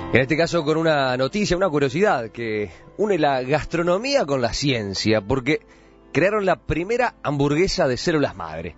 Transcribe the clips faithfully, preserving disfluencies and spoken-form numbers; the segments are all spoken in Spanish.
En este caso con una noticia, una curiosidad que une la gastronomía con la ciencia, porque crearon la primera hamburguesa de células madre.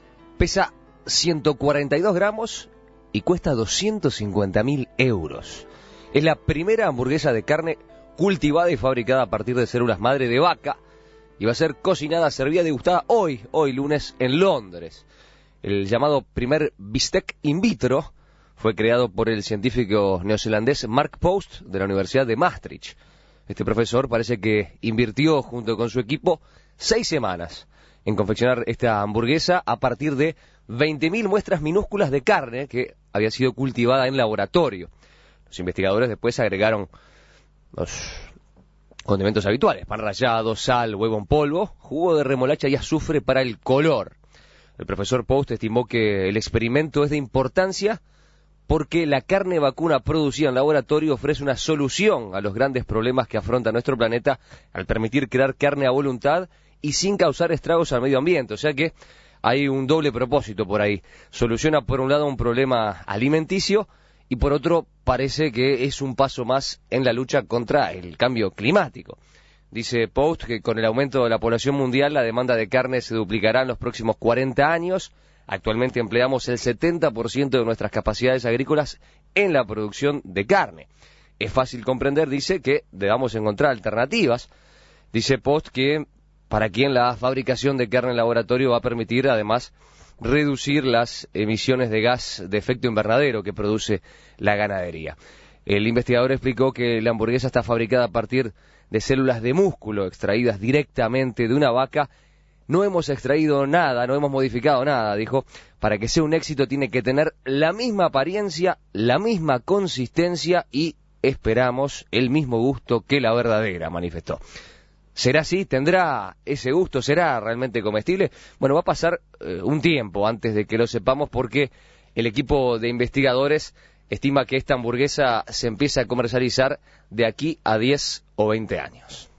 Pesa ciento cuarenta y dos gramos y cuesta doscientos cincuenta mil euros. Es la primera hamburguesa de carne cultivada y fabricada a partir de células madre de vaca y va a ser cocinada, servida y degustada hoy, hoy lunes en Londres. El llamado primer bistec in vitro fue creado por el científico neozelandés Mark Post de la Universidad de Maastricht. Este profesor parece que invirtió junto con su equipo seis semanas en confeccionar esta hamburguesa a partir de veinte mil muestras minúsculas de carne que había sido cultivada en laboratorio. Los investigadores después agregaron los condimentos habituales: pan rallado, sal, huevo en polvo, jugo de remolacha y azufre para el color. El profesor Post estimó que el experimento es de importancia porque la carne vacuna producida en laboratorio ofrece una solución a los grandes problemas que afronta nuestro planeta al permitir crear carne a voluntad y sin causar estragos al medio ambiente. O sea que hay un doble propósito por ahí. Soluciona por un lado un problema alimenticio y por otro parece que es un paso más en la lucha contra el cambio climático. Dice Post que con el aumento de la población mundial la demanda de carne se duplicará en los próximos cuarenta años. Actualmente empleamos el setenta por ciento de nuestras capacidades agrícolas en la producción de carne. Es fácil comprender, dice, que debamos encontrar alternativas. Dice Post que para quien la fabricación de carne en laboratorio va a permitir, además, reducir las emisiones de gas de efecto invernadero que produce la ganadería. El investigador explicó que la hamburguesa está fabricada a partir de células de músculo extraídas directamente de una vaca. No hemos extraído nada, no hemos modificado nada, dijo. Para que sea un éxito tiene que tener la misma apariencia, la misma consistencia y, esperamos, el mismo gusto que la verdadera, manifestó. ¿Será así? ¿Tendrá ese gusto? ¿Será realmente comestible? Bueno, va a pasar eh, un tiempo antes de que lo sepamos porque el equipo de investigadores estima que esta hamburguesa se empieza a comercializar de aquí a diez o veinte años.